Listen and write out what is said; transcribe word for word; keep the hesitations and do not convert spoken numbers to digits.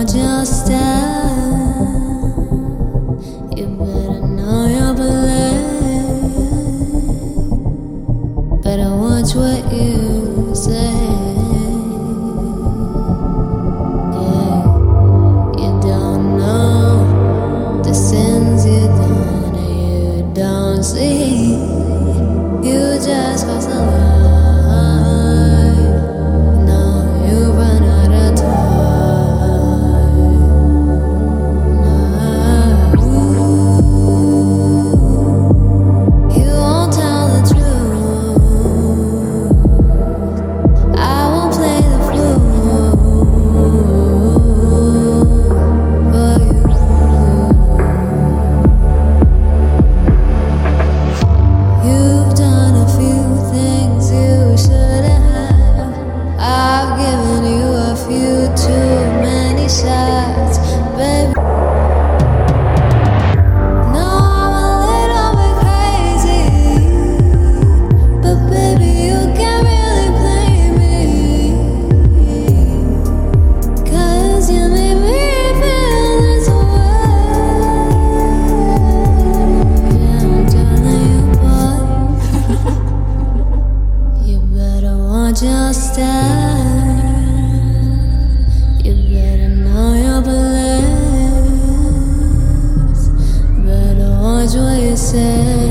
watch your step. You better know your place. Better watch what you say. Yeah, you don't know the sins you done and you don't see. You just cross the line. Shots, baby. No, I'm a little bit crazy, but baby, you can't really blame me, 'cause you made me feel this way. Yeah, I'm telling you, boy, you better watch your step. Better watch what you say.